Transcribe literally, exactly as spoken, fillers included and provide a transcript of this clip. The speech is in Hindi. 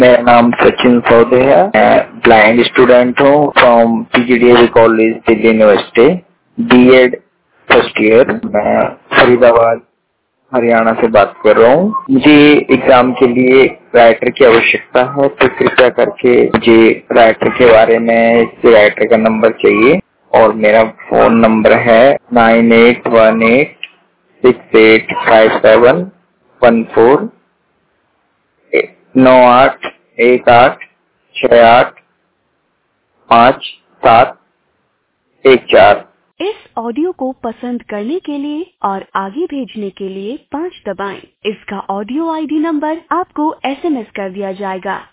मेरा नाम सचिन सौदे है। मैं ब्लाइंड स्टूडेंट हूँ from PGDA college Delhi university, BEd first year. मैं फरीदाबाद हरियाणा से बात कर रहा हूँ। मुझे एग्जाम के लिए राइटर की आवश्यकता है, तो कृपया करके मुझे राइटर के बारे में, इस राइटर का नंबर चाहिए और मेरा फोन नंबर है nine eight one eight six eight five seven one four, नौ आठ एक आठ छह आठ पाँच सात एक चार। इस ऑडियो को पसंद करने के लिए और आगे भेजने के लिए पाँच दबाएं। इसका ऑडियो आईडी नंबर आपको एसएमएस कर दिया जाएगा।